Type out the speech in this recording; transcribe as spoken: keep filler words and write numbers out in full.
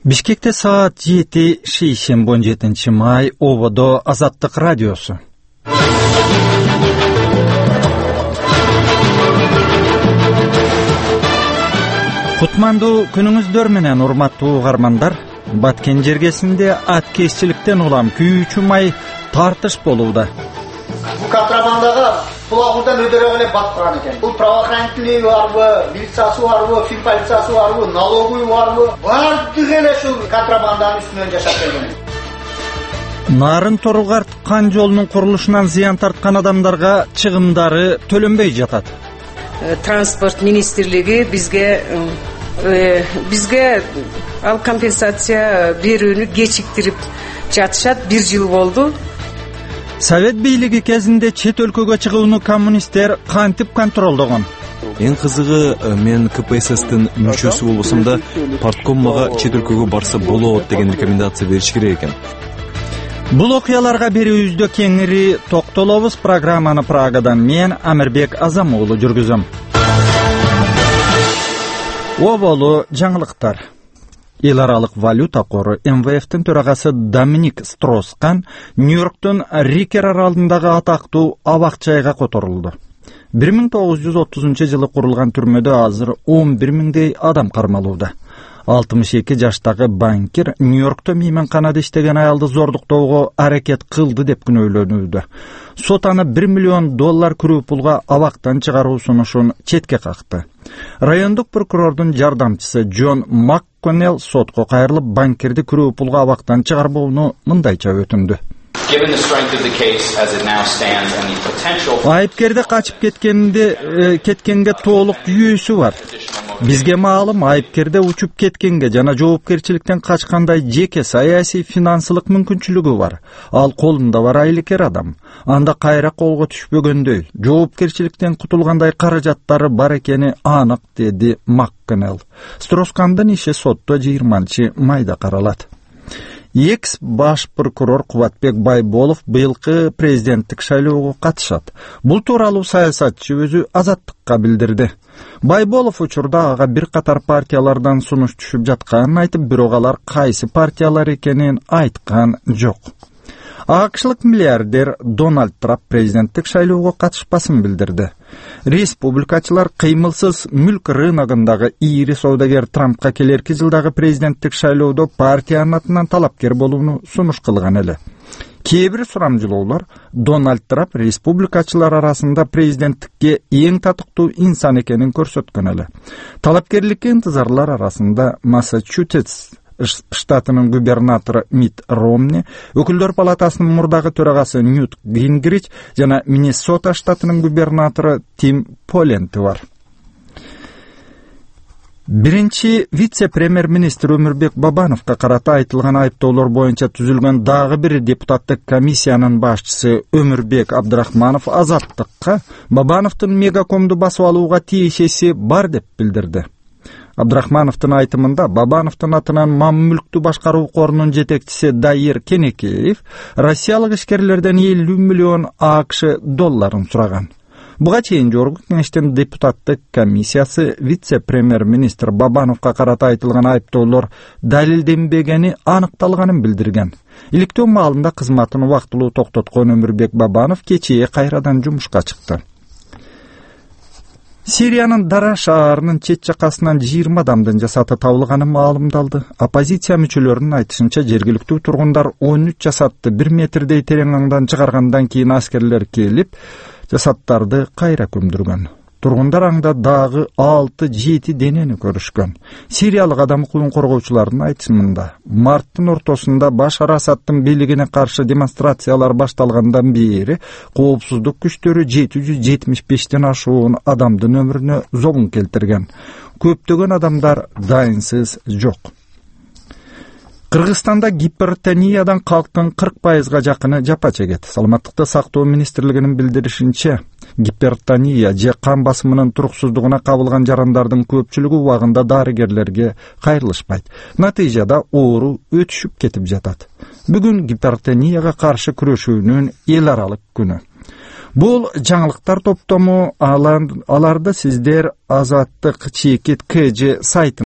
Бишкекте саат жети, шейшемби он жетинчи май, Ободо Азаттык радиосу. Кутмандуу күнүңүздөр менен, урматтуу угармандар. Баткен жергесинде аткезчиликтен улам күйүүчү май тартыш болууда. Bu kontrabandага Булагурдан өдөрө эле баткан экен. Бул правоохранительный барбы, милициясы барбы, фил полициясы барбы, налоговый барбы? Бардыгы эле ушул контрабанданын үстүнөн жашап келген. Нарын торугар ткан жолунун курулушунан зыян тарткан адамдарга чыгымдары төлөнбөй жатат. Транспорт министрлиги бизге бизге ал компенсация берүүнү кечиктирип жатышат. Бир жыл болду. Совет бийлиги кезинде чет өлкөгө чыгууну коммунисттер кантип контролдогон? Эң кызыгы, мен ка пэ эс эстин мүчөсү болбосом да, партком мага чет өлкөгө барса болот деген рекомендация бериш керек экен. Бул окуяларга берүүбүздө кеңири токтолобуз. Программаны Прагадан мен Амирбек Азамуулу жүргүзөм. Оболу жаңылыктар. Эл аралык валюта кору эм вэ эфтин төрагасы Доминик Строскан Нью-Йорктун Рикер аралындагы атактуу абак-жайга которулду. бир миң тогуз жүз отузунчу жылы курулган түрмөдө азыр он бир миңдей адам кармалууда. алтымыш эки жаштагы банкир Нью-Йоркто мейманканада иштеген аялды зордуктоого аракет кылды деп күнөөлөнүүдө. Сот аны бир миллион доллар күрүү пулга абактан чыгаруу сунушун четке какты. Райондук прокурордун жардамчысы Джон МакКоннелл сотко кайрылып, банкирди күрүү пулга абактан чыгарбоону мындайча өтүндү. Айыпкерде качып кеткенде кеткенге толук жүйөсү бар. Бизге маалым, айыпкерде учуп кеткенге жана жоопкерчиликтен качкандай жеке саясий финансылык мүмкүнчүлүгү бар. Ал колунда бар айлыкер адам. Анда кайра колго түшпөгөндөй, жоопкерчиликтен кутулгандай каражаттары бар экени анык, деди МакКоннелл. Строскандын иши сотто жыйырманчы майда каралат. Экс баш прокурор Кубатбек Байболов быйылкы президенттик шайлоого катышат. Бул тууралуу саясатчы өзү Азаттыкка билдирди. Байболов учурда ага бир катар партиялардан сунуш түшүп жатканын айтып, бирок алар кайсы партиялар экенин айткан жок. АКШлык миллиардер Дональд Трамп президенттик шайлоого катышпасын билдирди. Республикачылар кыймылсыз мүлк рыногундагы ири соодагер Трампка келерки жылдагы президенттик шайлоодо партиянын атынан талапкер болууну сунуш кылган эле. Кээ бир сурамжылоолор Дональд Трамп республикачылар арасында президенттикке эң татыктуу инсан экенин көрсөткөн эле. Талапкерликке интизарлар арасында Массачусетс штатынын губернатору Мит Ромни, Өкүлдөр палатасынын мурдагы төрагасы Ньют Гингрич жана Миннесота штатынын губернатору Тим Поленти бар. Биринчи вице-премьер-министр Өмүрбек Бабановго карата айтылган айыптоолор боюнча түзүлгөн дагы бир депутаттык комиссиянын башчысы Өмүрбек Абдрахманов Азаттыкка Бабановдун мегакомду басып алууга тиешеси бар деп билдирди. Абдрахмановдун айтымында Бабановдун атынан мал мүлктү башкаруу корунун жетекчиси Дайыр Кенекеев россиялык ишкерлерден элүү миллион АКШ долларын сураган. Буга чейин жогорку кеңештин депутаттык комиссиясы вице-премьер-министр Бабановго карата айтылган айыптоолор далилденбегени аныкталганын билдирген. Иликтөө маалында кызматын убактылуу токтоткон Өмүрбек Бабанов кечээ кайрадан жумушка чыкты. Сириянын Дара шаарынын чет жакасынан жыйырма адамдын жасаты табылганы маалымдалды. Оппозиция мүчөлөрүнүн айтышынча, жергиликтүү тургундар он үч жасатты бир метрдей терең аңдан чыгаргандан кийин аскерлер келип, жасаттарды кайра көмдүргөн. Тургундар аңда дагы алты жети денени көрүшкөн. Сириялык адам укугун коргоочулардын айтымында, марттын ортосунда Башар Асадтын бийлигине каршы демонстрациялар башталгандан бери коопсуздук күчтөрү жети жүз жетимиш бештен ашуун адамдын өмүрүнө зогун келтирген. Көптөгөн адамдар дайынсыз жок. Кыргызстанда гипертониядан калктын кырк пайызга жакыны жапа чегет. Саламаттыкты сактоо министрлигинин билдиришинче, гипертония же кан басымынын туруксуздугуна кабылган жарандардын көпчүлүгү убагында дарыгерлерге кайрылышпайт. Натыйжада оору өтүшүп кетип жатат. Бүгүн гипертонияга каршы күрөшүүнүн эл аралык күнү. Бул жаңылыктар топтому аларды сиздер Азаттык чекит КЖ сайтын